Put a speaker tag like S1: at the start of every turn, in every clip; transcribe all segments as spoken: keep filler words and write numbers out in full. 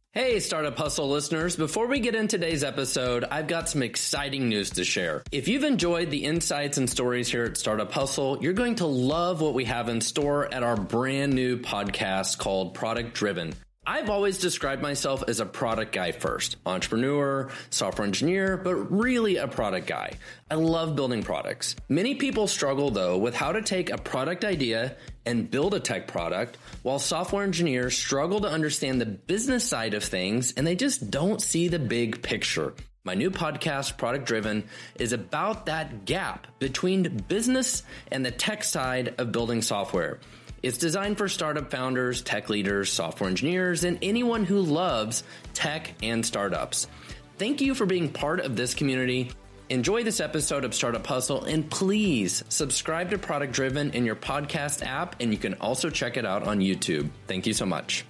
S1: Hey, Startup Hustle listeners. Before we get into today's episode, I've got some exciting news to share. If you've enjoyed the insights and stories here at Startup Hustle, you're going to love what we have in store at our brand new podcast called Product Driven. I've always described myself as a product guy first, entrepreneur, software engineer, but really a product guy. I love building products. Many people struggle though with how to take a product idea and build a tech product, while software engineers struggle to understand the business side of things and they just don't see the big picture. My new podcast, Product Driven, is about that gap between business and the tech side of building software. It's designed for startup founders, tech leaders, software engineers, and anyone who loves tech and startups. Thank you for being part of this community. Enjoy this episode of Startup Hustle, and please subscribe to Product Driven in your podcast app, and you can also check it out on YouTube. Thank you so much.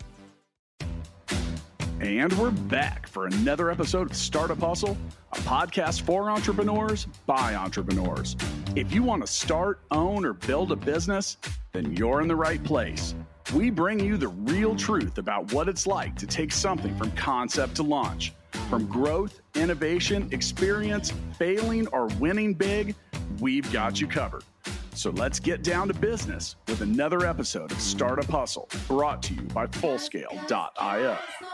S2: And we're back for another episode of Startup Hustle, a podcast for entrepreneurs by entrepreneurs. If you want to start, own, or build a business, then you're in the right place. We bring you the real truth about what it's like to take something from concept to launch. From growth, innovation, experience, failing, or winning big, we've got you covered. So let's get down to business with another episode of Startup Hustle, brought to you by Fullscale dot io.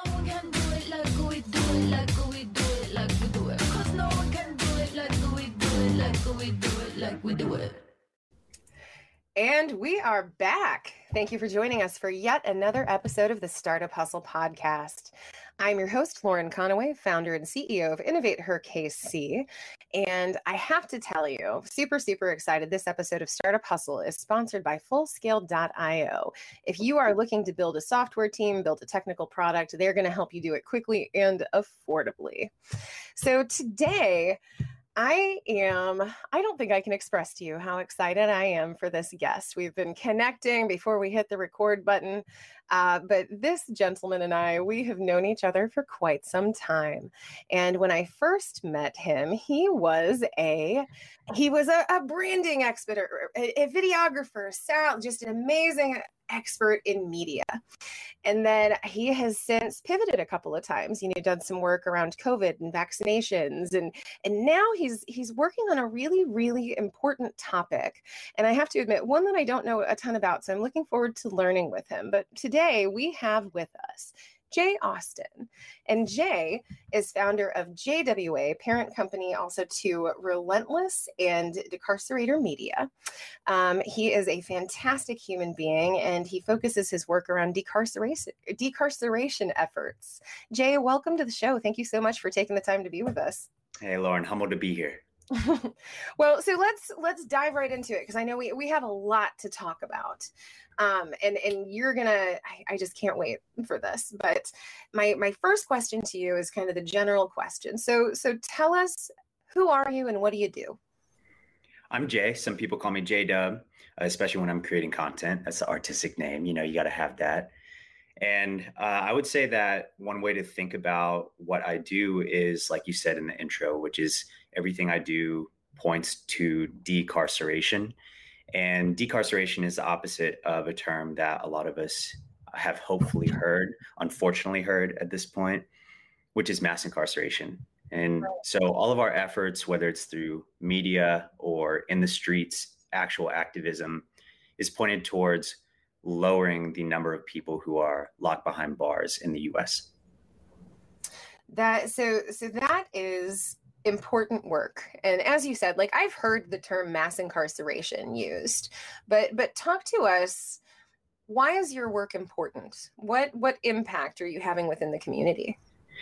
S3: And we are back. Thank you for joining us for yet another episode of the Startup Hustle podcast. I'm your host, Lauren Conaway, founder and C E O of Innovate Her K C. And I have to tell you, super, super excited. This episode of Startup Hustle is sponsored by Fullscale dot io. If you are looking to build a software team, build a technical product, they're going to help you do it quickly and affordably. So today, I am, I don't think I can express to you how excited I am for this guest. We've been connecting before we hit the record button, uh, but this gentleman and I, we have known each other for quite some time. And when I first met him, he was a, he was a, a branding expert, a, a videographer, sound, just an amazing expert in media. And then he has since pivoted a couple of times, you know, done some work around COVID and vaccinations. And, and now he's, he's working on a really, really important topic. And I have to admit, one that I don't know a ton about. So I'm looking forward to learning with him. But today we have with us Jay Austin. And Jay is founder of J W A, parent company also to Relentless and Decarcerator Media. Um, he is a fantastic human being, and he focuses his work around decarceration, decarceration efforts. Jay, welcome to the show. Thank you so much for taking the time to be with us.
S4: Hey, Lauren, humbled to be here.
S3: Well, so let's let's dive right into it, because I know we, we have a lot to talk about. Um, and, and you're going to, I just can't wait for this. But my, my first question to you is kind of the general question. So, so tell us, who are you and what do you do?
S4: I'm Jay. Some people call me J-Dub, especially when I'm creating content. That's the artistic name. You know, you got to have that. And uh, I would say that one way to think about what I do is, like you said in the intro, which is everything I do points to decarceration. And decarceration is the opposite of a term that a lot of us have hopefully heard, unfortunately heard at this point, which is mass incarceration. And so all of our efforts, whether it's through media or in the streets, actual activism, is pointed towards lowering the number of people who are locked behind bars in the U S.
S3: That so so that is important work. And as you said, like, I've heard the term mass incarceration used, but but talk to us, why is your work important? What what impact are you having within the community?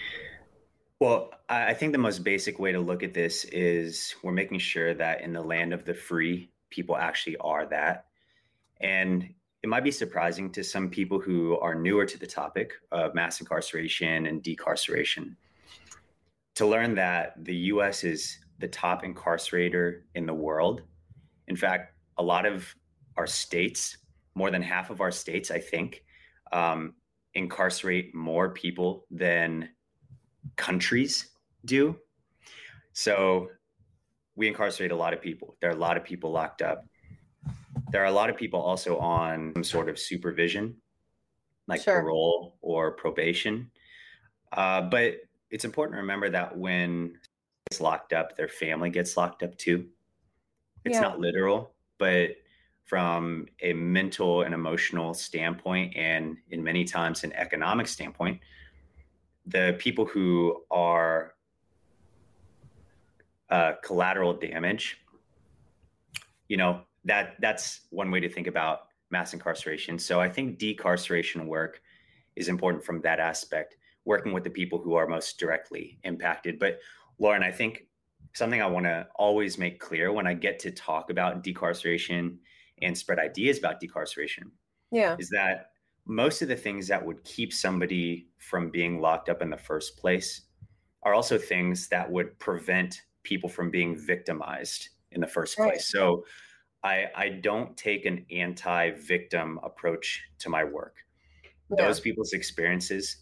S4: Well, I think the most basic way to look at this is we're making sure that in the land of the free, people actually are that. And it might be surprising to some people who are newer to the topic of mass incarceration and decarceration to learn that the U S is the top incarcerator in the world. In fact, a lot of our states, more than half of our states, I think, um, incarcerate more people than countries do. So we incarcerate a lot of people. There are a lot of people locked up. There are a lot of people also on some sort of supervision, like sure. parole or probation. Uh, but it's important to remember that when it's locked up, their family gets locked up too. It's
S3: Yeah.
S4: not literal, but from a mental and emotional standpoint, and in many times an economic standpoint, the people who are uh, collateral damage, you know, that that's one way to think about mass incarceration. So I think decarceration work is important from that aspect, working with the people who are most directly impacted. But Lauren, I think something I want to always make clear when I get to talk about decarceration and spread ideas about decarceration
S3: Yeah.
S4: is that most of the things that would keep somebody from being locked up in the first place are also things that would prevent people from being victimized in the first
S3: Right.
S4: place. So I, I don't take an anti-victim approach to my work.
S3: Yeah.
S4: Those people's experiences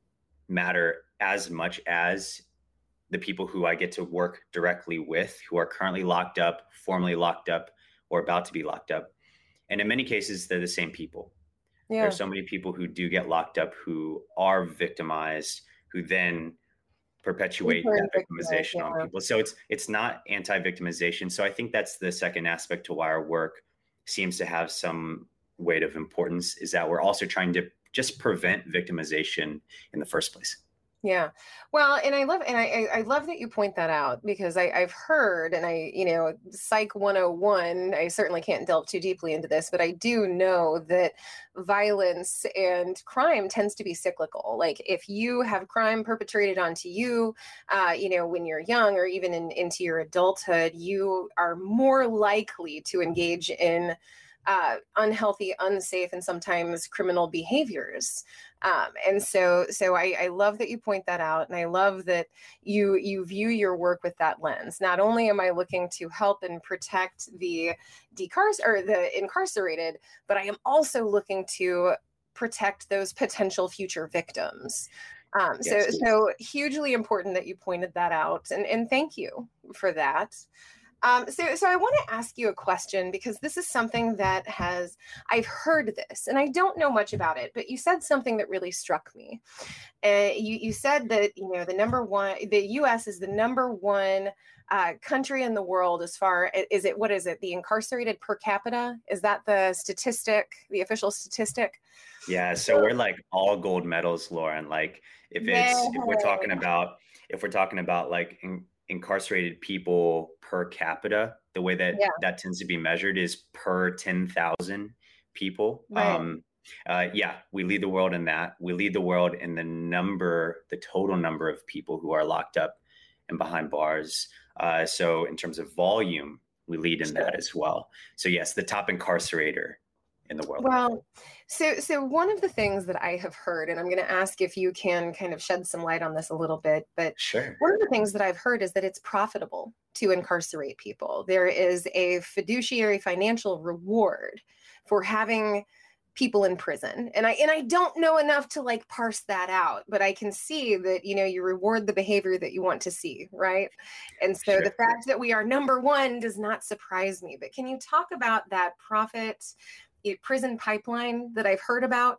S4: matter as much as the people who I get to work directly with, who are currently locked up, formerly locked up, or about to be locked up. And in many cases, they're the same people.
S3: Yeah.
S4: There are so many people who do get locked up who are victimized, who then perpetuate that victimization on people. So it's it's not anti-victimization. So I think that's the second aspect to why our work seems to have some weight of importance, is that we're also trying to just prevent victimization in the first place.
S3: Yeah. Well, and I love, and I, I love that you point that out, because I, I've heard, and I, you know, Psych one oh one, I certainly can't delve too deeply into this, but I do know that violence and crime tends to be cyclical. Like if you have crime perpetrated onto you, uh, you know, when you're young or even in, into your adulthood, you are more likely to engage in Uh, unhealthy, unsafe, and sometimes criminal behaviors. Um, and so, so I, I love that you point that out, and I love that you you view your work with that lens. Not only am I looking to help and protect the decarc or the incarcerated, but I am also looking to protect those potential future victims. Um, so,
S4: Yes.
S3: so hugely important that you pointed that out, and and thank you for that. Um, so, so I want to ask you a question, because this is something that has, I've heard this, and I don't know much about it, but you said something that really struck me. Uh, you, you said that, you know, the number one, the U S is the number one uh, country in the world as far, is it, what is it, the incarcerated per capita? Is that the statistic, the official statistic?
S4: Yeah, so we're like all gold medals, Lauren. Like if it's, if we're talking about, if we're talking about like in, incarcerated people per capita, the way that
S3: Yeah.
S4: that tends to be measured is per ten thousand people.
S3: Right.
S4: Um, uh, yeah, we lead the world in that. We lead the world in the number, the total number of people who are locked up and behind bars. Uh, so in terms of volume, we lead in
S3: Sure.
S4: that as well. So yes, the top incarcerator in the world.
S3: Well, so so one of the things that I have heard, and I'm going to ask if you can kind of shed some light on this a little bit, but
S4: Sure.
S3: one of the things that I've heard is that it's profitable to incarcerate people. There is a fiduciary financial reward for having people in prison. And I and I don't know enough to like parse that out, but I can see that, you know, you reward the behavior that you want to see, right? And so
S4: Sure.
S3: the fact that we are number one does not surprise me. But can you talk about that profit prison pipeline that I've heard about?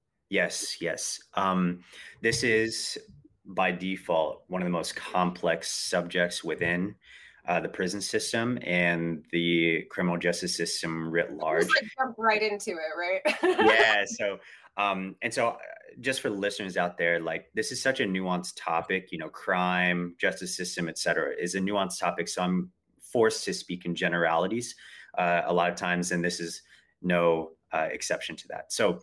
S4: Yes, yes. Um, this is by default one of the most complex subjects within uh, the prison system and the criminal justice system writ large.
S3: Just like jump right into it, right?
S4: Yeah. So, um, and so uh, just for the listeners out there, like this is such a nuanced topic, you know, crime, justice system, et cetera, is a nuanced topic. So I'm forced to speak in generalities uh, a lot of times, and this is no uh, exception to that. So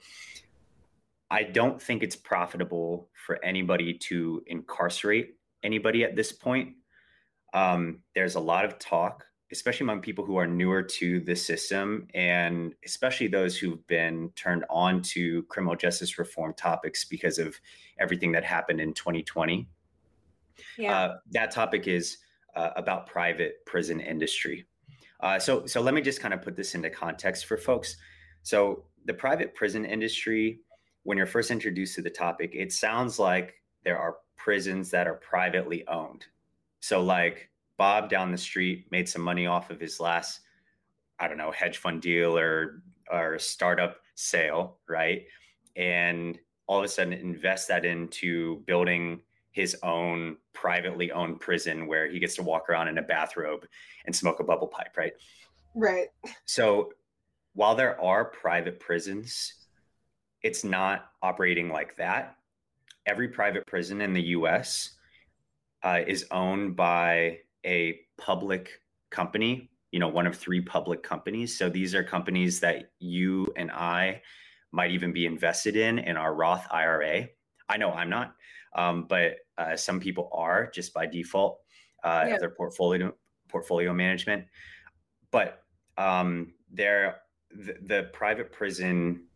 S4: I don't think it's profitable for anybody to incarcerate anybody at this point. Um, there's a lot of talk, especially among people who are newer to the system, and especially those who've been turned on to criminal justice reform topics because of everything that happened in twenty twenty.
S3: Yeah.
S4: Uh, that topic is uh, about private prison industry. Uh, so, so let me just kind of put this into context for folks. So the private prison industry, when you're first introduced to the topic, it sounds like there are prisons that are privately owned. So like Bob down the street made some money off of his last, I don't know, hedge fund deal or, or startup sale, right? And all of a sudden invest that into building his own privately owned prison where he gets to walk around in a bathrobe and smoke a bubble pipe, right?
S3: Right.
S4: So while there are private prisons, it's not operating like that. Every private prison in the U S uh, is owned by a public company, you know, one of three public companies. So these are companies that you and I might even be invested in in our Roth I R A. I know I'm not, um, but uh, some people are just by default uh,
S3: Yeah.
S4: of their portfolio portfolio management. But um, they're, the, the private prison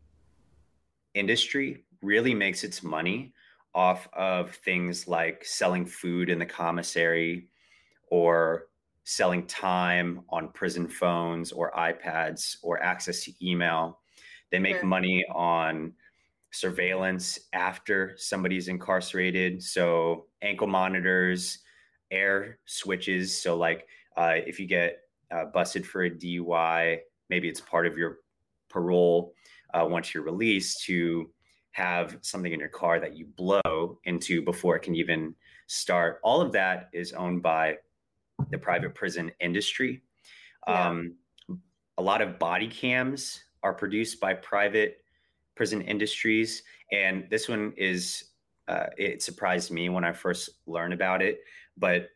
S4: industry really makes its money off of things like selling food in the commissary or selling time on prison phones or iPads or access to email. They make
S3: Sure.
S4: money on surveillance after somebody's incarcerated. So ankle monitors, air switches. So like uh, if you get uh, busted for a D U I, maybe it's part of your parole uh, once you're released to have something in your car that you blow into before it can even start. All of that is owned by the private prison industry.
S3: Yeah.
S4: Um, a lot of body cams are produced by private prison industries. And this one is, uh, it surprised me when I first learned about it, but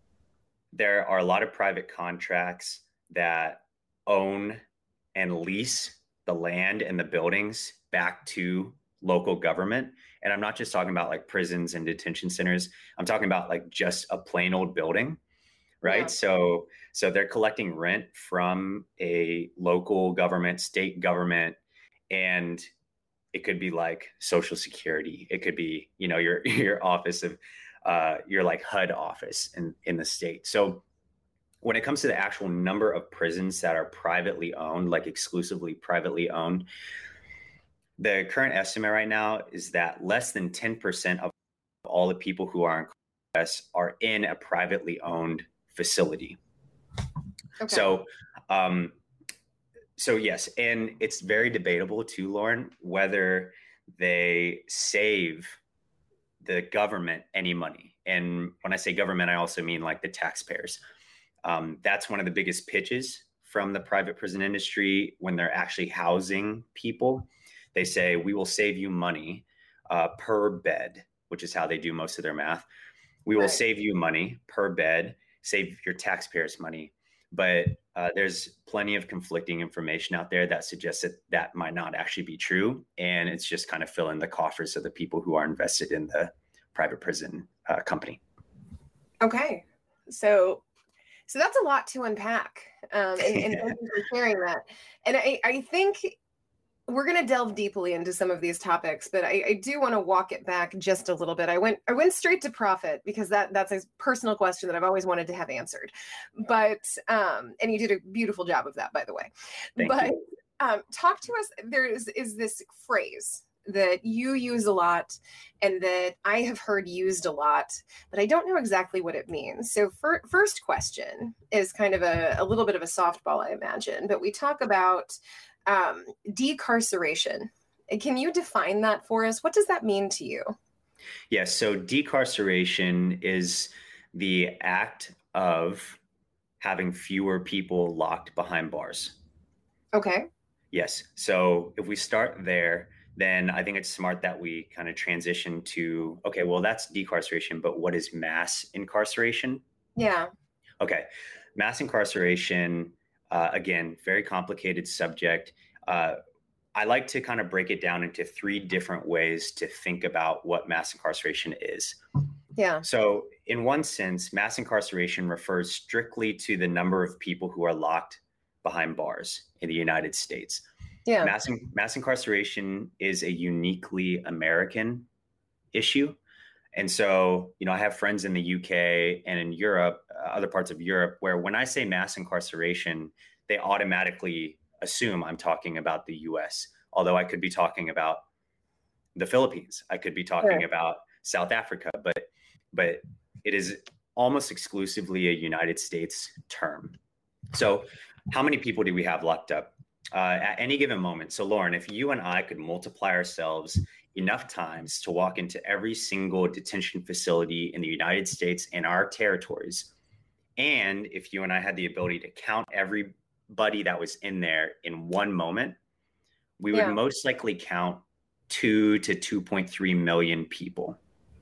S4: there are a lot of private contracts that own and lease the land and the buildings back to local government. And I'm not just talking about like prisons and detention centers. I'm talking about like just a plain old building, right?
S3: Yeah.
S4: So, so they're collecting rent from a local government, state government, and it could be like Social Security. It could be, you know, your, your office of, uh, your like H U D office in, in the state. So when it comes to the actual number of prisons that are privately owned, like exclusively privately owned, the current estimate right now is that less than ten percent of all the people who are in the U S are in a privately owned facility.
S3: Okay.
S4: So, um, so yes, and it's very debatable too, Lauren, whether they save the government any money. And when I say government, I also mean like the taxpayers. Um, that's one of the biggest pitches from the private prison industry when they're actually housing people. They say, we will save you money uh, per bed, which is how they do most of their math. We will
S3: Right.
S4: save you money per bed, save your taxpayers money. But uh, there's plenty of conflicting information out there that suggests that that might not actually be true. And it's just kind of filling the coffers of the people who are invested in the private prison uh, company.
S3: Okay. So, so that's a lot to unpack. Um, and, and thank you for sharing that. And I, I think we're going to delve deeply into some of these topics, but I, I do want to walk it back just a little bit. I went, I went straight to profit because that that's a personal question that I've always wanted to have answered. But, um, and you did a beautiful job of that, by the way.
S4: Thank
S3: but
S4: you.
S3: Um, talk to us. There is is this phrase that you use a lot and that I have heard used a lot, but I don't know exactly what it means. So for, first question is kind of a, a little bit of a softball, I imagine, but we talk about um, decarceration. Can you define that for us? What does that mean to you?
S4: Yes. So decarceration is the act of having fewer people locked behind bars.
S3: Okay.
S4: Yes. So if we start there, then I think it's smart that we kind of transition to, okay, well, that's decarceration, but what is mass incarceration?
S3: Yeah.
S4: Okay. Mass incarceration, uh, again, very complicated subject. Uh, I like to kind of break it down into three different ways to think about what mass incarceration is.
S3: Yeah.
S4: So in one sense, mass incarceration refers strictly to the number of people who are locked behind bars in the United States.
S3: Yeah.
S4: Mass, mass incarceration is a uniquely American issue. And so, you know, I have friends in the U K and in Europe, uh, other parts of Europe, where when I say mass incarceration, they automatically assume I'm talking about the U S, although I could be talking about the Philippines. I could be talking
S3: Sure.
S4: about South Africa, but but it is almost exclusively a United States term. So how many people do we have locked up uh, at any given moment? So Lauren, if you and I could multiply ourselves enough times to walk into every single detention facility in the United States and our territories. And if you and I had the ability to count everybody that was in there in one moment, we would yeah. most likely count two to two point three million people.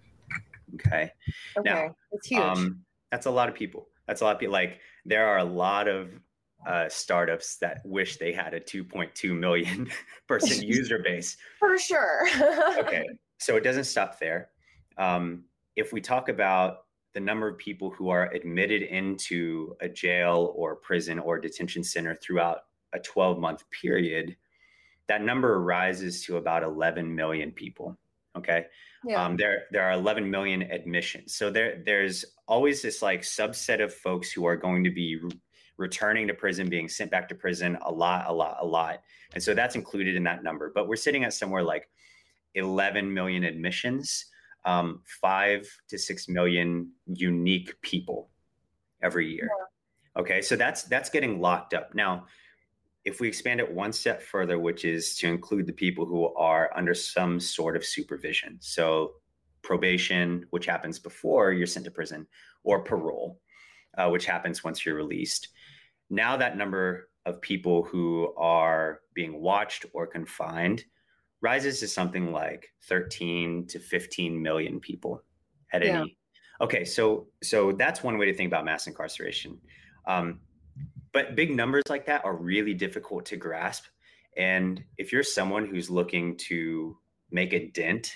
S4: Okay.
S3: Okay.
S4: Now,
S3: that's huge. Um,
S4: that's a lot of people. That's a lot of people. Like, there are a lot of uh, startups that wish they had a two point two million person user base.
S3: For sure.
S4: Okay. So it doesn't stop there. Um, if we talk about the number of people who are admitted into a jail or prison or detention center throughout a twelve month period, that number rises to about eleven million people. Okay. Yeah. Um, there, there are eleven million admissions. So there, there's always this like subset of folks who are going to be re- returning to prison, being sent back to prison a lot, a lot, a lot. And so that's included in that number, but we're sitting at somewhere like eleven million admissions, um, five to six million unique people every year. Yeah. Okay. So that's, that's getting locked up. Now, if we expand it one step further, which is to include the people who are under some sort of supervision. So probation, which happens before you're sent to prison, or parole, uh, which happens once you're released. Now that number of people who are being watched or confined rises to something like thirteen to fifteen million people at yeah. any. Okay, so so that's one way to think about mass incarceration. Um, But big numbers like that are really difficult to grasp. And if you're someone who's looking to make a dent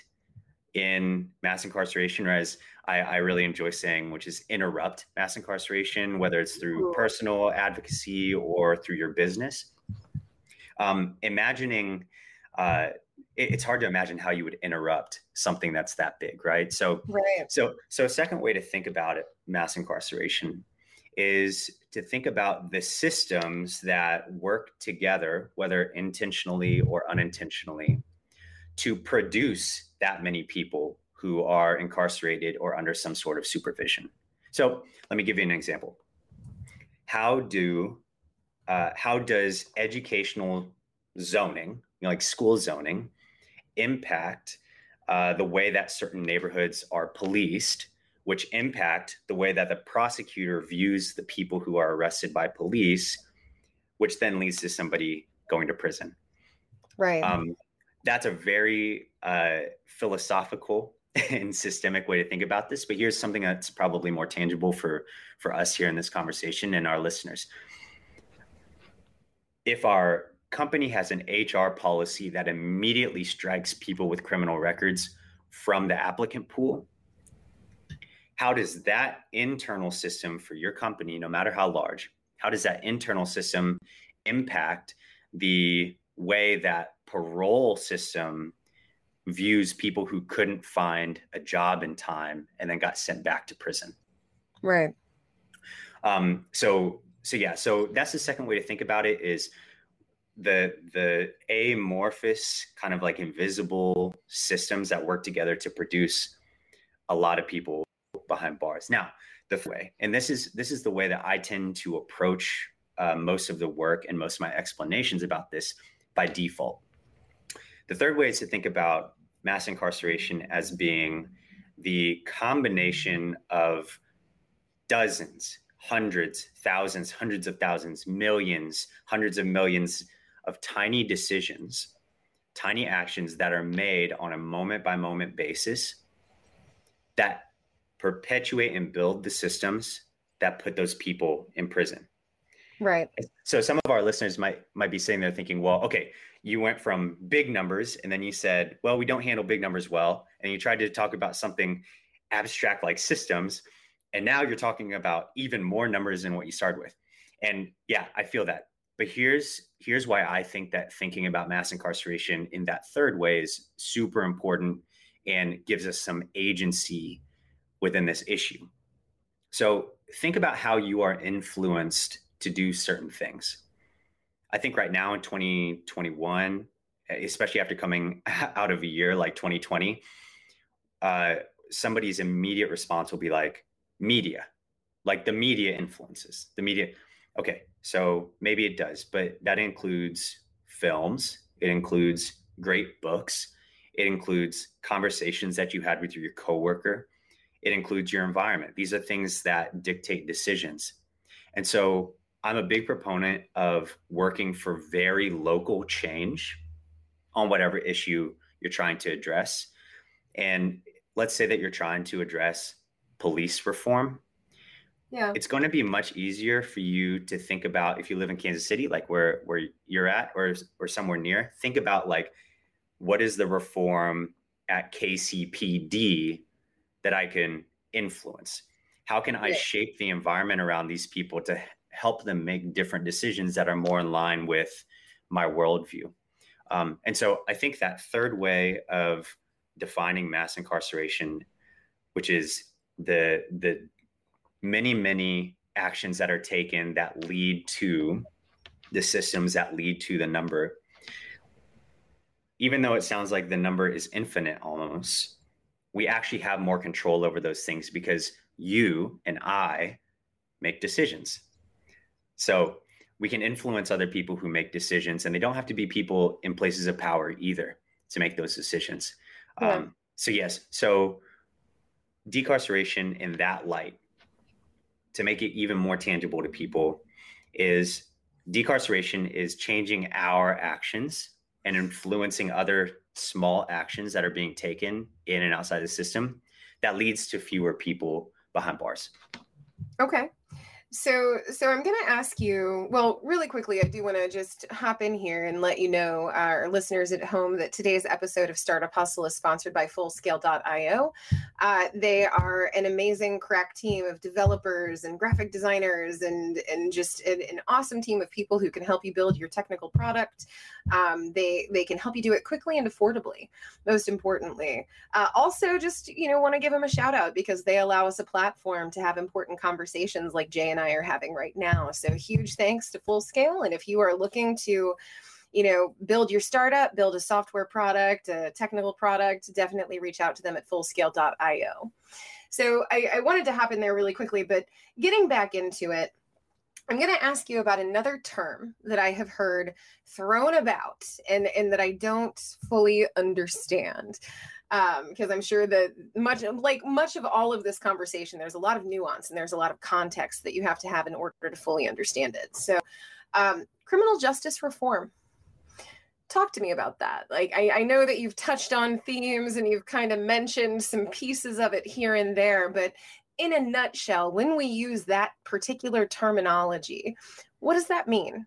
S4: in mass incarceration, or as I, I really enjoy saying, which is interrupt mass incarceration, whether it's through personal advocacy or through your business, um, imagining, uh, it, it's hard to imagine how you would interrupt something that's that big, right? So,
S3: right.
S4: so, so a second way to think about it, mass incarceration, is to think about the systems that work together, whether intentionally or unintentionally, to produce that many people who are incarcerated or under some sort of supervision. So let me give you an example. How do uh, how does educational zoning, you know, like school zoning, impact uh, the way that certain neighborhoods are policed, which impact the way that the prosecutor views the people who are arrested by police, which then leads to somebody going to prison.
S3: Right.
S4: Um, that's a very uh, philosophical and systemic way to think about this. But here's something that's probably more tangible for, for us here in this conversation and our listeners. If our company has an H R policy that immediately strikes people with criminal records from the applicant pool, how does that internal system for your company, no matter how large, how does that internal system impact the way that parole system views people who couldn't find a job in time and then got sent back to prison?
S3: Right.
S4: Um, so, so yeah, so that's the second way to think about it, is the, the amorphous kind of like invisible systems that work together to produce a lot of people behind bars. Now, the way, and this is this is the way that I tend to approach uh, most of the work and most of my explanations about this by default. The third way is to think about mass incarceration as being the combination of dozens, hundreds, thousands, hundreds of thousands, millions, hundreds of millions of tiny decisions, tiny actions that are made on a moment by moment basis that perpetuate and build the systems that put those people in prison.
S3: Right.
S4: So some of our listeners might might be sitting there thinking, well, okay, you went from big numbers and then you said, well, we don't handle big numbers well. And you tried to talk about something abstract like systems. And now you're talking about even more numbers than what you started with. And yeah, I feel that. But here's here's why I think that thinking about mass incarceration in that third way is super important and gives us some agency within this issue. So think about how you are influenced to do certain things. I think right now in twenty twenty-one, especially after coming out of a year like twenty twenty, uh, somebody's immediate response will be like, media, like the media influences the media. Okay, so maybe it does, but that includes films. It includes great books. It includes conversations that you had with your coworker. It includes your environment. These are things that dictate decisions. And so I'm a big proponent of working for very local change on whatever issue you're trying to address. And let's say that you're trying to address police reform.
S3: Yeah.
S4: It's going to be much easier for you to think about, if you live in Kansas City, like where, where you're at, or, or somewhere near, think about like, what is the reform at K C P D that I can influence? How can I yeah. shape the environment around these people to help them make different decisions that are more in line with my worldview? Um, and so I think that third way of defining mass incarceration, which is the the many, many actions that are taken that lead to the systems that lead to the number, even though it sounds like the number is infinite almost, we actually have more control over those things because you and I make decisions. So we can influence other people who make decisions, and they don't have to be people in places of power either to make those decisions. Yeah. Um, so yes, so decarceration in that light, to make it even more tangible to people, is decarceration is changing our actions and influencing other small actions that are being taken in and outside the system that leads to fewer people behind bars.
S3: Okay. So, so I'm going to ask you, well, really quickly, I do want to just hop in here and let you know, our listeners at home, that today's episode of Startup Hustle is sponsored by Fullscale dot io. Uh, they are an amazing crack team of developers and graphic designers and, and just an, an awesome team of people who can help you build your technical product. Um, they, they can help you do it quickly and affordably, most importantly. Uh, also, just, you know, want to give them a shout out because they allow us a platform to have important conversations like Jay and I are having right now. So huge thanks to Fullscale. And if you are looking to, you know, build your startup, build a software product, a technical product, definitely reach out to them at Fullscale dot io. So I, I wanted to hop in there really quickly, but getting back into it, I'm going to ask you about another term that I have heard thrown about and, and that I don't fully understand. Um, because I'm sure that much like much of all of this conversation, there's a lot of nuance and there's a lot of context that you have to have in order to fully understand it. So um, criminal justice reform. Talk to me about that. Like, I, I know that you've touched on themes and you've kind of mentioned some pieces of it here and there, but in a nutshell, when we use that particular terminology, what does that mean?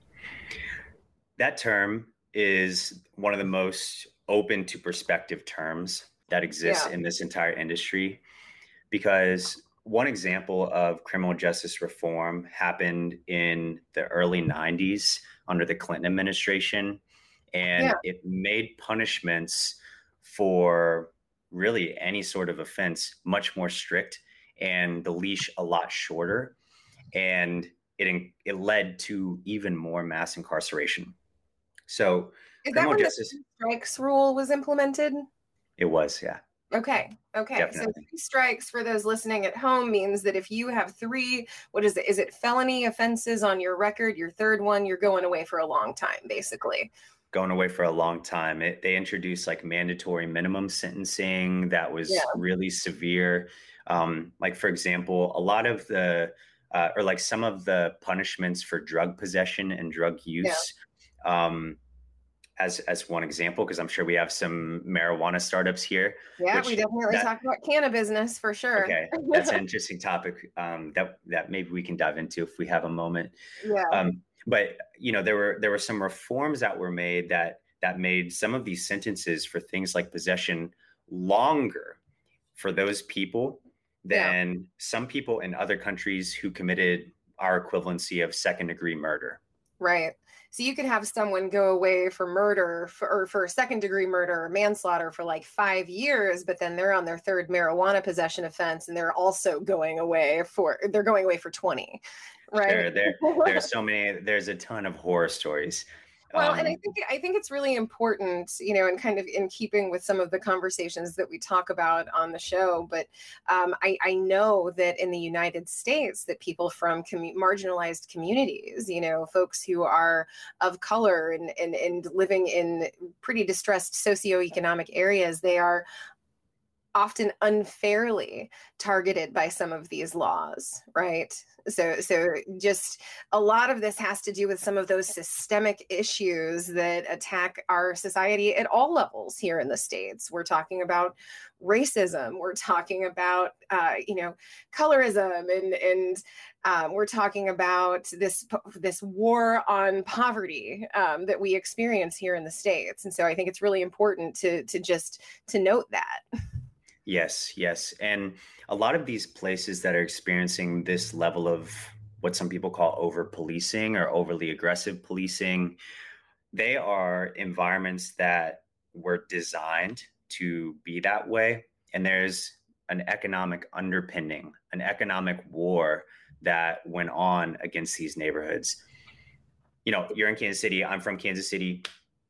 S4: That term is one of the most open to perspective terms that exists yeah. in this entire industry, because one example of criminal justice reform happened in the early nineties under the Clinton administration, and yeah. it made punishments for really any sort of offense much more strict and the leash a lot shorter, and it it led to even more mass incarceration. So
S3: is that when justice, the three strikes rule was implemented?
S4: It was, yeah.
S3: Okay. Okay.
S4: Definitely.
S3: So three strikes, for those listening at home, means that if you have three, what is it? Is it felony offenses on your record? Your third one, you're going away for a long time, basically.
S4: Going away for a long time. It, they introduced like mandatory minimum sentencing that was yeah. really severe. Um, like, for example, a lot of the, uh, or like some of the punishments for drug possession and drug use, yeah. um, as as one example, because I'm sure we have some marijuana startups here.
S3: Yeah, which, we definitely that, talk about cannabis business for sure.
S4: Okay, that's an interesting topic um, that that maybe we can dive into if we have a moment.
S3: Yeah.
S4: Um, but you know, there were there were some reforms that were made that that made some of these sentences for things like possession longer for those people than yeah. some people in other countries who committed our equivalency of second degree murder.
S3: Right. So you could have someone go away for murder for, or for second degree murder or manslaughter for like five years, but then they're on their third marijuana possession offense and they're also going away for, they're going away for twenty, right?
S4: Sure. There, there are so many, there's a ton of horror stories.
S3: Well,
S4: Um,
S3: and I think I think it's really important, you know, and kind of in keeping with some of the conversations that we talk about on the show. But um, I, I know that in the United States, that people from commu- marginalized communities, you know, folks who are of color and, and and living in pretty distressed socioeconomic areas, they are often unfairly targeted by some of these laws, right? So, so just a lot of this has to do with some of those systemic issues that attack our society at all levels here in the States. We're talking about racism. We're talking about, uh, you know, colorism, and and um, we're talking about this this war on poverty um, that we experience here in the States. And so, I think it's really important to to just to note that.
S4: Yes, yes. And a lot of these places that are experiencing this level of what some people call over policing or overly aggressive policing, they are environments that were designed to be that way. And there's an economic underpinning, an economic war that went on against these neighborhoods. You know, you're in Kansas City. I'm from Kansas City.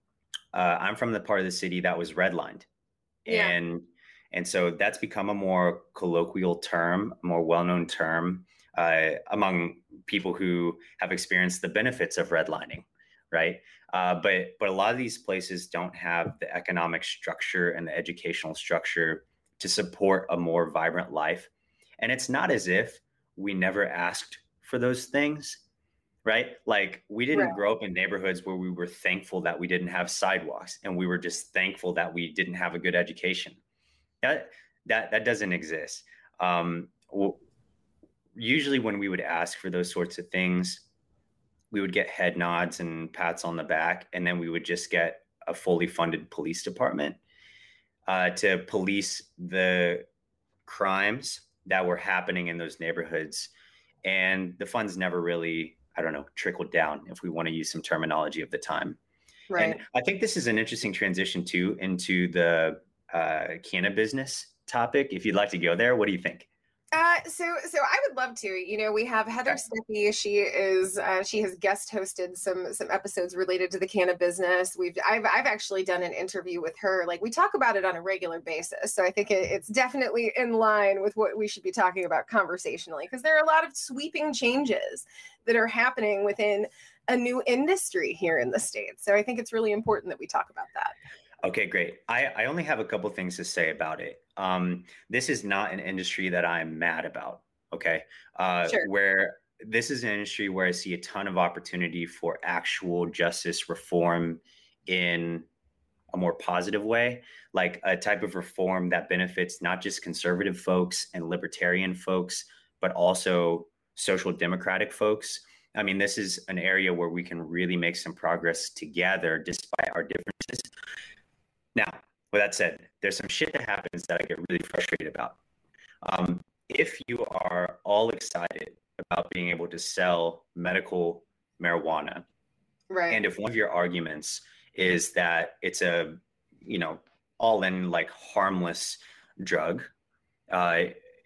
S4: Uh, I'm from the part of the city that was redlined.
S3: Yeah.
S4: And And so that's become a more colloquial term, a more well-known term uh, among people who have experienced the benefits of redlining, right? Uh, but but a lot of these places don't have the economic structure and the educational structure to support a more vibrant life. And it's not as if we never asked for those things, right? Like we didn't
S3: Right.
S4: grow up in neighborhoods where we were thankful that we didn't have sidewalks, and we were just thankful that we didn't have a good education. That that that doesn't exist. Um, well, usually, when we would ask for those sorts of things, we would get head nods and pats on the back, and then we would just get a fully funded police department uh, to police the crimes that were happening in those neighborhoods. And the funds never really, I don't know, trickled down, if we want to use some terminology of the time.
S3: Right.
S4: And I think this is an interesting transition too into the uh, cannabis business topic. If you'd like to go there, what do you think?
S3: Uh, so, so I would love to. You know, we have Heather
S4: Okay.
S3: Steppe. She is, uh, she has guest hosted some some episodes related to the cannabis business. We've, I've, I've actually done an interview with her. Like we talk about it on a regular basis. So I think it, it's definitely in line with what we should be talking about conversationally, because there are a lot of sweeping changes that are happening within a new industry here in the States. So I think it's really important that we talk about that.
S4: Okay, great. I, I only have a couple things to say about it. Um, this is not an industry that I'm mad about. Okay. Uh,
S3: Sure.
S4: Where this is an industry where I see a ton of opportunity for actual justice reform in a more positive way, like a type of reform that benefits not just conservative folks and libertarian folks, but also social democratic folks. I mean, this is an area where we can really make some progress together despite our differences. Now, with that said, there's some shit that happens that I get really frustrated about. Um, if you are all excited about being able to sell medical marijuana,
S3: Right.
S4: and if one of your arguments is that it's a, you know, all in like harmless drug, uh,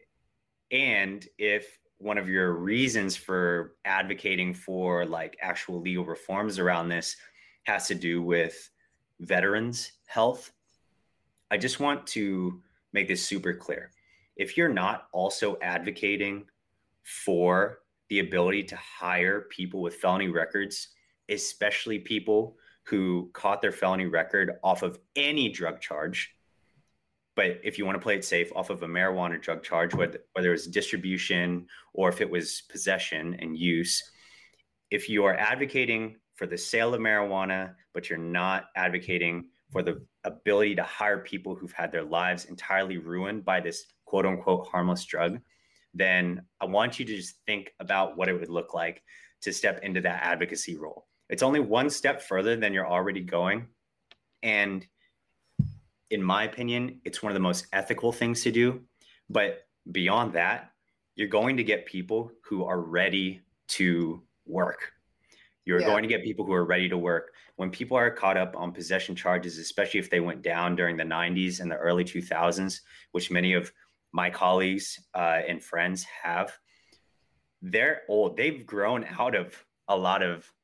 S4: and if one of your reasons for advocating for like actual legal reforms around this has to do with veterans' health, I just want to make this super clear. If you're not also advocating for the ability to hire people with felony records, especially people who caught their felony record off of any drug charge, but if you want to play it safe, off of a marijuana drug charge, whether, whether it was distribution or if it was possession and use, if you are advocating for the sale of marijuana, but you're not advocating for the ability to hire people who've had their lives entirely ruined by this quote unquote harmless drug, then I want you to just think about what it would look like to step into that advocacy role. It's only one step further than you're already going. And in my opinion, it's one of the most ethical things to do. But beyond that, you're going to get people who are ready to work. You're
S3: Yeah.
S4: going to get people who are ready to work. When people are caught up on possession charges, especially if they went down during the nineties and the early two thousands, which many of my colleagues uh, and friends have, they're old. They've grown out of a lot of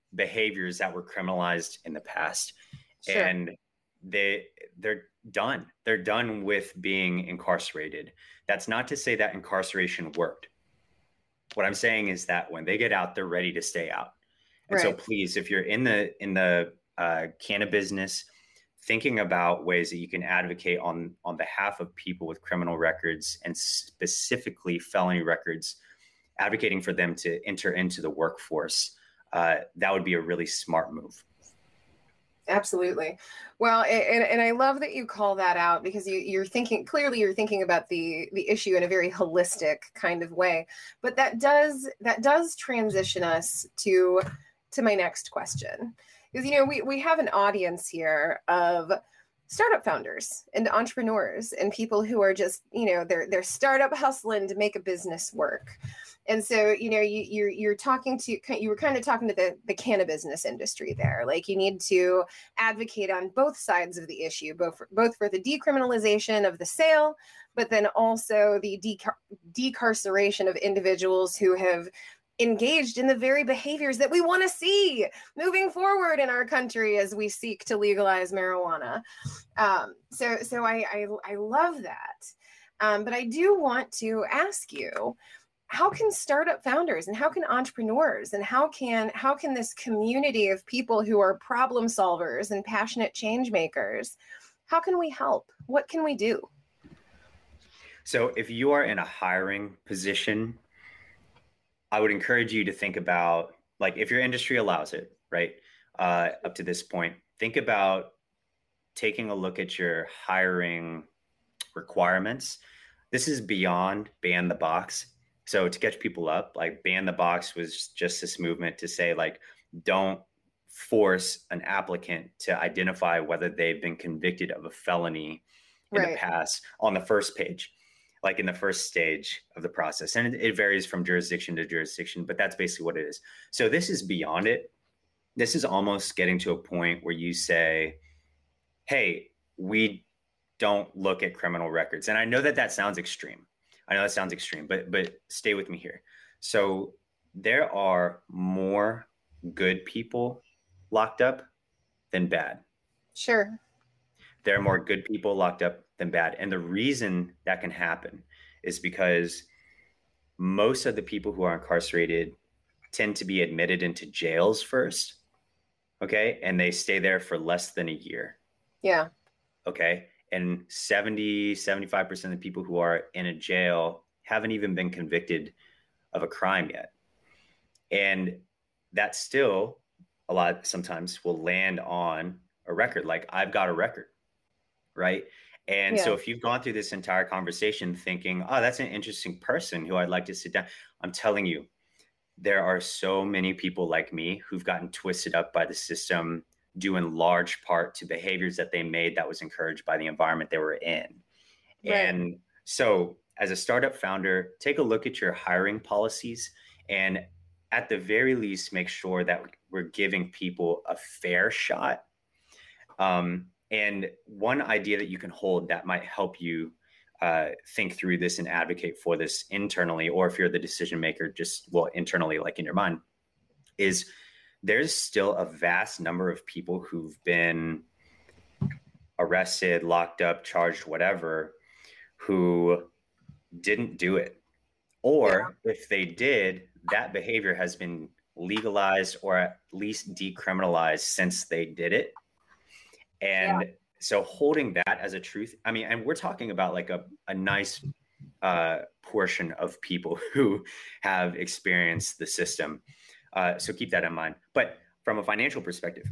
S4: behaviors that were criminalized in the past. Sure. And they, they're done. They're done with being incarcerated. That's not to say that incarceration worked. What I'm saying is that when they get out, they're ready to stay out. And right. So please, if you're in the, in the uh, cannabis business, thinking about ways that you can advocate on, on behalf of people with criminal records and specifically felony records, advocating for them to enter into the workforce, uh, that would be a really smart move.
S3: Absolutely. Well, and, and I love that you call that out, because you, you're thinking, clearly you're thinking about the, the issue in a very holistic kind of way, but that does, that does transition us to, to my next question. Because, you know, we, we have an audience here of startup founders and entrepreneurs and people who are just, you know, they're, they're startup hustling to make a business work. And so, you know, you, you're, you're talking to, you were kind of talking to the, the cannabis business industry there. Like, you need to advocate on both sides of the issue, both for, both for the decriminalization of the sale, but then also the decar- decarceration of individuals who have engaged in the very behaviors that we want to see moving forward in our country as we seek to legalize marijuana. Um, so, so I, I, I love that. Um, but I do want to ask you, how can startup founders and how can entrepreneurs and how can, how can this community of people who are problem solvers and passionate change makers, how can we help? What can we do?
S4: So if you are in a hiring position, I would encourage you to think about, like, if your industry allows it, right, uh, up to this point, think about taking a look at your hiring requirements. This is beyond ban the box. So to catch people up, like, ban the box was just this movement to say, like, don't force an applicant to identify whether they've been convicted of a felony in right. the past on the first page, like in the first stage of the process. And it, it varies from jurisdiction to jurisdiction, but that's basically what it is. So this is beyond it. This is almost getting to a point where you say, hey, we don't look at criminal records. And I know that that sounds extreme. I know that sounds extreme, but, but stay with me here. So there are more good people locked up than bad.
S3: Sure.
S4: There are more good people locked up than bad. And the reason that can happen is because most of the people who are incarcerated tend to be admitted into jails first. Okay. And they stay there for less than a year.
S3: Yeah.
S4: Okay. And seventy, seventy-five percent of the people who are in a jail haven't even been convicted of a crime yet. And that still a lot sometimes will land on a record. Like, I've got a record. Right. And yeah. so if you've gone through this entire conversation thinking, oh, that's an interesting person who I'd like to sit down, I'm telling you, there are so many people like me who've gotten twisted up by the system, due in large part to behaviors that they made that was encouraged by the environment they were in. Right. And so as a startup founder, take a look at your hiring policies and at the very least, make sure that we're giving people a fair shot. Um, And one idea that you can hold that might help you uh, think through this and advocate for this internally, or if you're the decision maker, just well, internally, like in your mind, is there's still a vast number of people who've been arrested, locked up, charged, whatever, who didn't do it. Or yeah. if they did, that behavior has been legalized or at least decriminalized since they did it. And yeah. so holding that as a truth, I mean, and we're talking about like a, a nice uh, portion of people who have experienced the system. Uh, so keep that in mind. But from a financial perspective,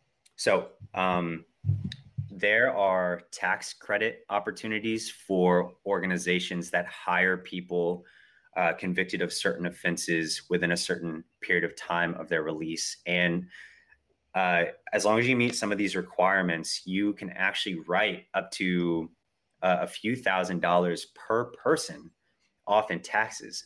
S4: so um, there are tax credit opportunities for organizations that hire people uh, convicted of certain offenses within a certain period of time of their release. And Uh, as long as you meet some of these requirements, you can actually write up to uh, a few thousand dollars per person off in taxes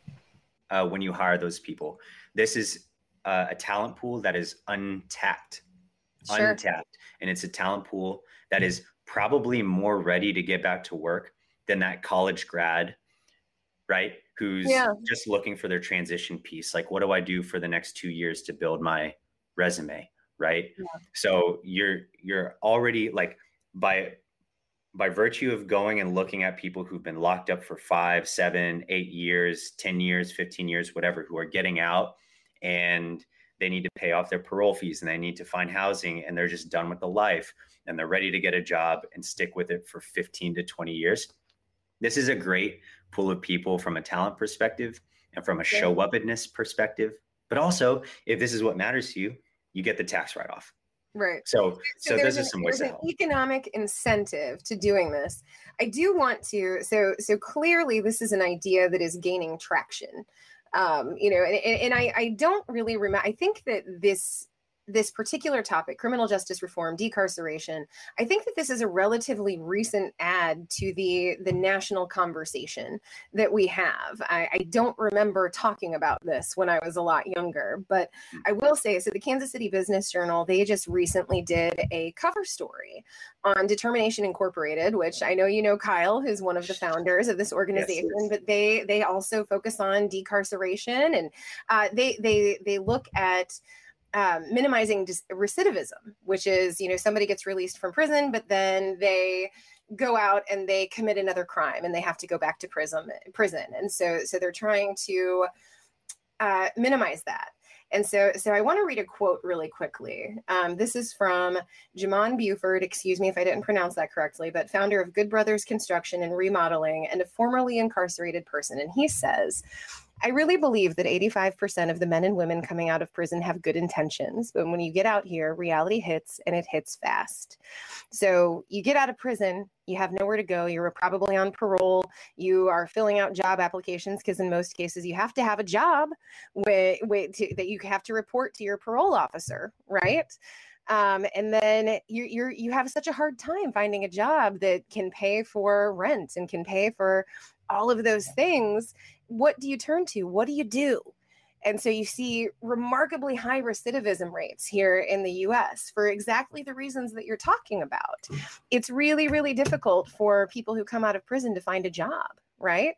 S4: uh, when you hire those people. This is uh, a talent pool that is untapped, sure. untapped. And it's a talent pool that is probably more ready to get back to work than that college grad, right? Who's yeah. just looking for their transition piece. Like, what do I do for the next two years to build my resume, right?
S3: Yeah.
S4: So you're you're already like by by virtue of going and looking at people who've been locked up for five, seven, eight years, ten years, fifteen years, whatever, who are getting out and they need to pay off their parole fees and they need to find housing and they're just done with the life and they're ready to get a job and stick with it for fifteen to twenty years. This is a great pool of people from a talent perspective and from a
S3: Yeah.
S4: show upness perspective. But also, if this is what matters to you, you get the tax write-off.
S3: Right.
S4: So, so,
S3: So
S4: those
S3: there's
S4: are
S3: an,
S4: some ways
S3: there's
S4: to
S3: an
S4: help.
S3: economic incentive to doing this. I do want to, so so clearly this is an idea that is gaining traction. Um, you know, and, and and I, I don't really remember, I think that this this particular topic, criminal justice reform, decarceration, I think that this is a relatively recent add to the the national conversation that we have. I, I don't remember talking about this when I was a lot younger, but I will say, so the Kansas City Business Journal, they just recently did a cover story on Determination Incorporated, which I know you know Kyle, who's one of the founders of this organization,
S4: Yes, yes.
S3: but they they also focus on decarceration, and uh, they they they look at um, minimizing dis- recidivism, which is, you know, somebody gets released from prison, but then they go out and they commit another crime and they have to go back to prison. Prison, and so so they're trying to uh, minimize that. And so, so I want to read a quote really quickly. Um, this is from Jamon Buford, excuse me if I didn't pronounce that correctly, but founder of Good Brothers Construction and Remodeling and a formerly incarcerated person. And he says, I really believe that eighty-five percent of the men and women coming out of prison have good intentions. But when you get out here, reality hits and it hits fast. So you get out of prison, you have nowhere to go. You're probably on parole. You are filling out job applications because in most cases you have to have a job with, with to, that you have to report to your parole officer, right? Um, and then you you're you have such a hard time finding a job that can pay for rent and can pay for all of those things. What do you turn to? What do you do? And so you see remarkably high recidivism rates here in the U S for exactly the reasons that you're talking about. It's really, really difficult for people who come out of prison to find a job, right?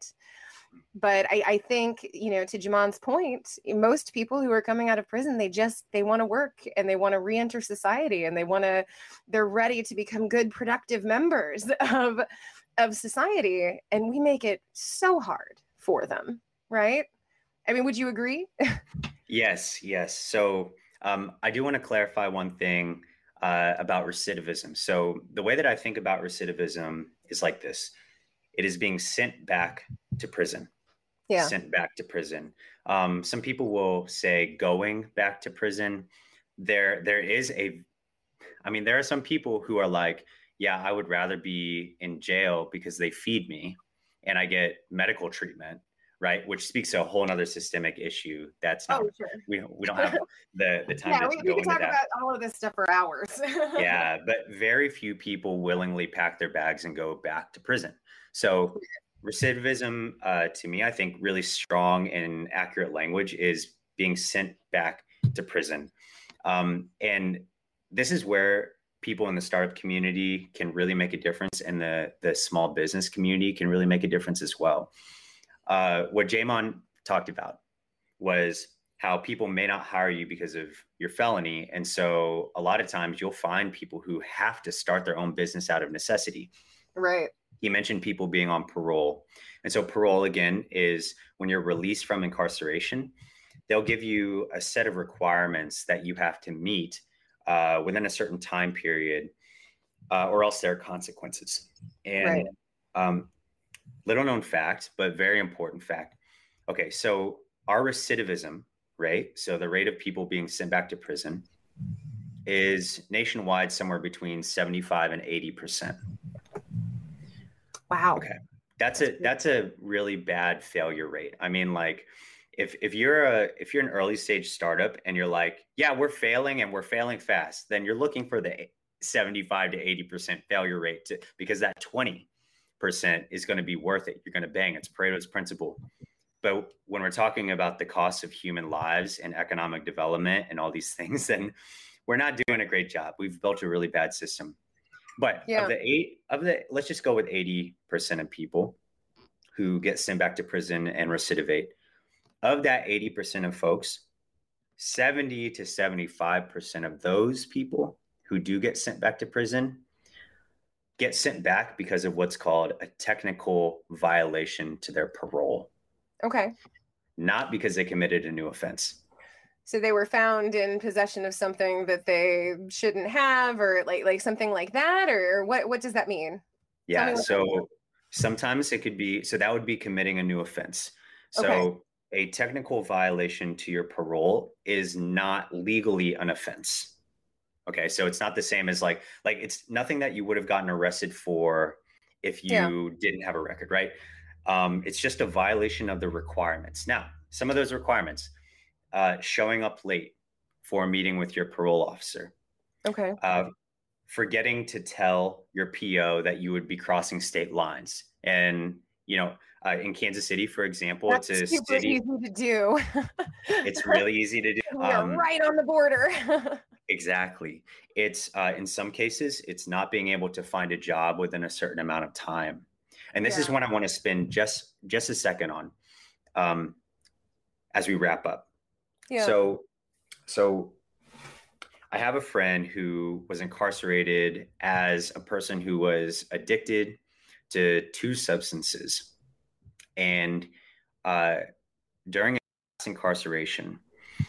S3: But I, I think, you know, to Jamon's point, most people who are coming out of prison, they just, they want to work and they want to re-enter society and they want to, they're ready to become good, productive members of, of society. And we make it so hard for them, right? I mean, would you agree?
S4: Yes, yes. So um, I do want to clarify one thing uh, about recidivism. So the way that I think about recidivism is like this. It is being sent back to prison.
S3: Yeah.
S4: Sent back to prison. Um, some people will say going back to prison. There, there is a, I mean, there are some people who are like, yeah, I would rather be in jail because they feed me and I get medical treatment, right? Which speaks to a whole other systemic issue. That's not,
S3: Oh, sure.
S4: we, we don't have the, the time
S3: Yeah,
S4: to
S3: we,
S4: go
S3: we can
S4: into
S3: talk
S4: that.
S3: about all of this stuff for hours.
S4: Yeah, but very few people willingly pack their bags and go back to prison. So recidivism, uh, to me, I think really strong and accurate language is being sent back to prison. Um, and this is where people in the startup community can really make a difference, and the, the small business community can really make a difference as well. Uh, what Jamon talked about was how people may not hire you because of your felony. And so a lot of times you'll find people who have to start their own business out of necessity.
S3: Right.
S4: He mentioned people being on parole. And so parole, again, is when you're released from incarceration, they'll give you a set of requirements that you have to meet uh, within a certain time period, uh, or else there are consequences. And
S3: Right.
S4: um, little known fact, but very important fact. Okay, so our recidivism rate, so the rate of people being sent back to prison, is nationwide somewhere between seventy-five and eighty percent.
S3: Wow.
S4: Okay. That's a that's a really bad failure rate. I mean, like if if you're a if you're an early stage startup and you're like, yeah, we're failing and we're failing fast, then you're looking for the seventy-five to eighty percent failure rate to, because that twenty percent is going to be worth it. You're going to bang. It's Pareto's principle. But when we're talking about the cost of human lives and economic development and all these things, then we're not doing a great job. We've built a really bad system. But
S3: Yeah.
S4: of the eight of the, let's just go with eighty percent of people who get sent back to prison and recidivate. Of that eighty percent of folks, seventy to seventy-five percent of those people who do get sent back to prison get sent back because of what's called a technical violation to their parole.
S3: Okay.
S4: Not because they committed a new offense.
S3: So they were found in possession of something that they shouldn't have, or like like something like that, or what what does that mean?
S4: Yeah, so sometimes it could be, so that would be committing a new offense. So
S3: Okay.
S4: a technical violation to your parole is not legally an offense. Okay, so it's not the same as like, like it's nothing that you would have gotten arrested for if you
S3: Yeah.
S4: didn't have a record, right? Um, it's just a violation of the requirements. Now, some of those requirements, uh, showing up late for a meeting with your parole officer,
S3: Okay.
S4: uh, forgetting to tell your P O that you would be crossing state lines. And, you know, uh, in Kansas City, for example,
S3: That's
S4: it's a
S3: super
S4: city.
S3: easy to do.
S4: It's really easy to do.
S3: We are
S4: Um,
S3: right on the border.
S4: exactly. It's uh, in some cases, it's not being able to find a job within a certain amount of time. And this is
S3: Yeah.
S4: what I want to spend just just a second on um, as we wrap up.
S3: Yeah.
S4: So, so I have a friend who was incarcerated as a person who was addicted to two substances. And uh, during his incarceration,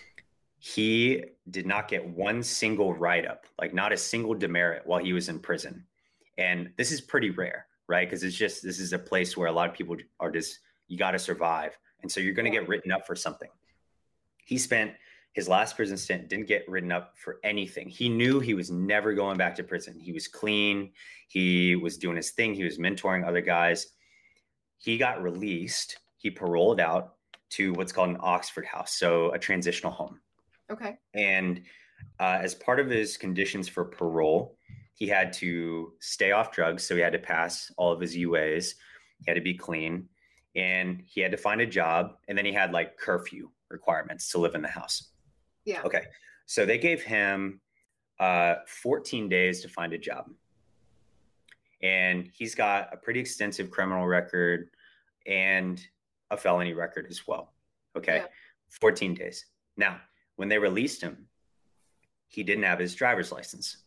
S4: he did not get one single write-up, like not a single demerit while he was in prison. And this is pretty rare, right? Because it's just, this is a place where a lot of people are just, you got to survive. And so you're going to
S3: Yeah.
S4: get written up for something. He spent his last prison stint, didn't get written up for anything. He knew he was never going back to prison. He was clean. He was doing his thing. He was mentoring other guys. He got released. He paroled out to what's called an Oxford House, so a transitional home.
S3: Okay.
S4: And uh, as part of his conditions for parole, he had to stay off drugs. So he had to pass all of his U As. He had to be clean, and he had to find a job. And then he had like curfew requirements to live in the house.
S3: Yeah.
S4: Okay. So they gave him uh, fourteen days to find a job. And he's got a pretty extensive criminal record and a felony record as well. Okay.
S3: Yeah.
S4: fourteen days. Now, when they released him, he didn't have his driver's license.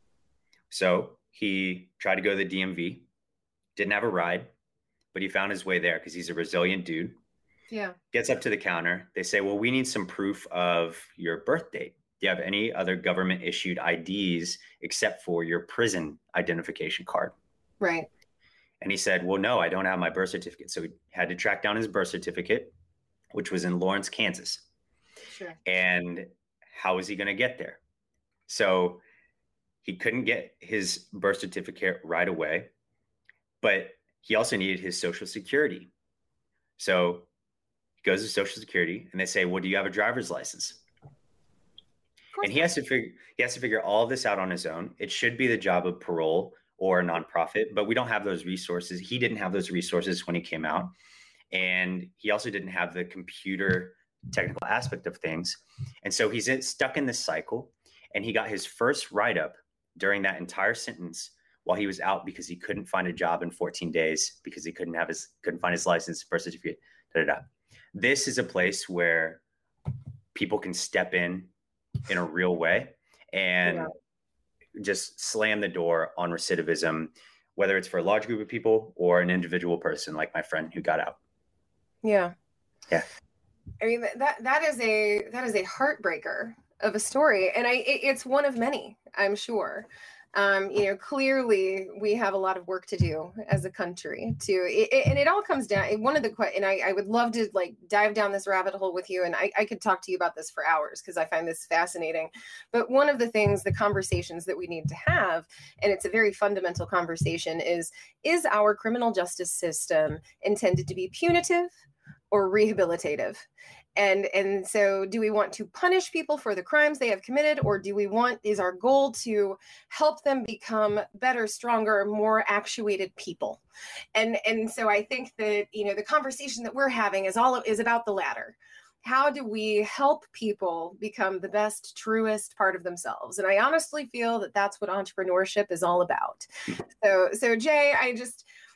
S4: So he tried to go to the D M V, didn't have a ride, but he found his way there because he's a resilient dude.
S3: Yeah.
S4: Gets up to the counter. They say, well, we need some proof of your birth date. Do you have any other government issued I Ds except for your prison identification card?
S3: Right.
S4: And he said, well, no, I don't have my birth certificate. So he had to track down his birth certificate, which was in Lawrence, Kansas.
S3: Sure.
S4: And how was he going to get there? So he couldn't get his birth certificate right away, but he also needed his Social Security. So he goes to Social Security and they say, well, do you have a driver's license? And he has to figure, he has to figure all of this out on his own. It should be the job of parole or a nonprofit, but we don't have those resources. He didn't have those resources when he came out. And he also didn't have the computer technical aspect of things. And so he's in, stuck in this cycle, and he got his first write-up during that entire sentence while he was out because he couldn't find a job in fourteen days because he couldn't have his, couldn't find his license, birth certificate, da, da, da. This is a place where people can step in in a real way and yeah. just slam the door on recidivism, whether it's for a large group of people or an individual person like my friend who got out.
S3: Yeah.
S4: Yeah.
S3: I mean, that, that is a, that is a heartbreaker of a story. And I, it, it's one of many, I'm sure. Um, you know, clearly we have a lot of work to do as a country to, it, it, and it all comes down, one of the, and I, I would love to like dive down this rabbit hole with you. And I, I could talk to you about this for hours because I find this fascinating. But one of the things, the conversations that we need to have, and it's a very fundamental conversation, is, is our criminal justice system intended to be punitive or rehabilitative? And, and so do we want to punish people for the crimes they have committed, or do we want, is our goal to help them become better, stronger, more actuated people? And, and so I think that, you know, the conversation that we're having is all is about the latter. How do we help people become the best, truest part of themselves? And I honestly feel that that's what entrepreneurship is all about. So, so Jay, I just,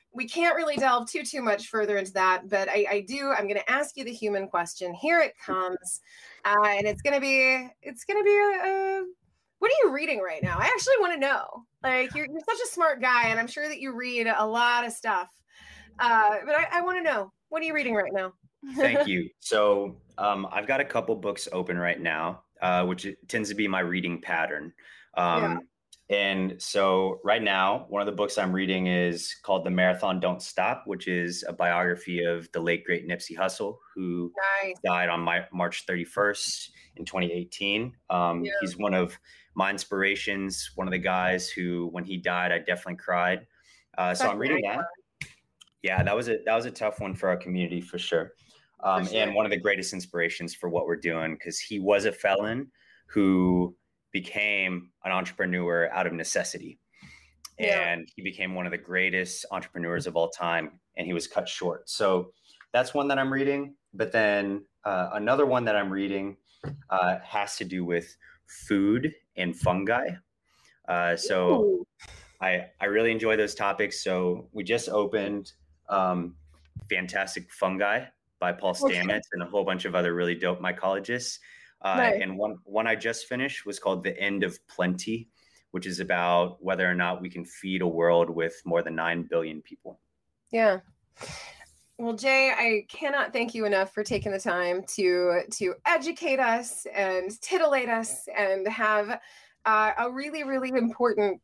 S3: we can't really delve too, too much further into that, but I, I do, I'm going to ask you the human question. Here it comes. Uh, and it's going to be, it's going to be, a, a, what are you reading right now? I actually want to know. Like, you're, you're such a smart guy, and I'm sure that you read a lot of stuff. Uh, but I, I want to know, what are you reading right now?
S4: Thank you. So um, I've got a couple books open right now, uh, which tends to be my reading pattern. Um, yeah. And so right now, one of the books I'm reading is called The Marathon Don't Stop, which is a biography of the late, great Nipsey Hussle, who nice. died on my, March thirty-first in twenty eighteen. Um, yeah. He's one of my inspirations, one of the guys who, when he died, I definitely cried. Uh, so I'm reading that. Yeah, that was a that was a tough one for our community for sure. Um, for sure. And one of the greatest inspirations for what we're doing, because he was a felon who became an entrepreneur out of necessity. Yeah. And he became one of the greatest entrepreneurs of all time, and he was cut short. So that's one that I'm reading. But then uh, another one that I'm reading uh, has to do with food and fungi. Uh, so Ooh. I I really enjoy those topics. So we just opened um, Fantastic Fungi by Paul Stamets okay. and a whole bunch of other really dope mycologists. Uh, right. And one one I just finished was called The End of Plenty, which is about whether or not we can feed a world with more than nine billion people.
S3: Yeah. Well, Jay, I cannot thank you enough for taking the time to to educate us and titillate us and have uh, a really, really important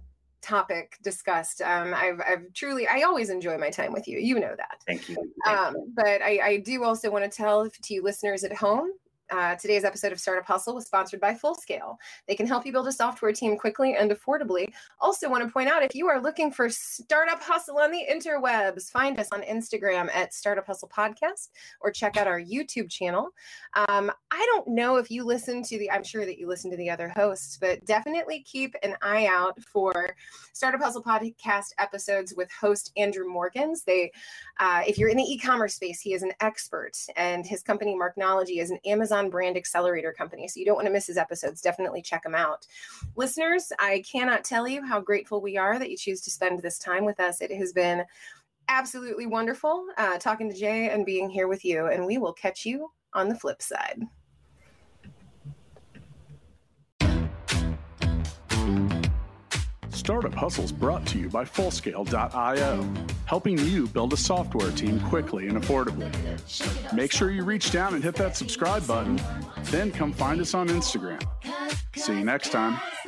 S3: topic discussed. Um, I've, I've truly, I always enjoy my time with you. You know that.
S4: Thank you. Thank
S3: um,
S4: you.
S3: But I, I do also want to tell to you listeners at home, Uh, today's episode of Startup Hustle was sponsored by Fullscale. They can help you build a software team quickly and affordably. Also want to point out, if you are looking for Startup Hustle on the interwebs, find us on Instagram at Startup Hustle Podcast, or check out our YouTube channel. Um, I don't know if you listen to the, I'm sure that you listen to the other hosts, but definitely keep an eye out for Startup Hustle Podcast episodes with host Andrew Morgans. They, uh, if you're in the e-commerce space, he is an expert, and his company Marknology is an Amazon brand accelerator company. So you don't want to miss his episodes. Definitely check them out. Listeners, I cannot tell you how grateful we are that you choose to spend this time with us. It has been absolutely wonderful uh, talking to Jay and being here with you. And we will catch you on the flip side.
S2: Startup Hustle's brought to you by Fullscale dot io, helping you build a software team quickly and affordably. Make sure you reach down and hit that subscribe button, then come find us on Instagram. See you next time.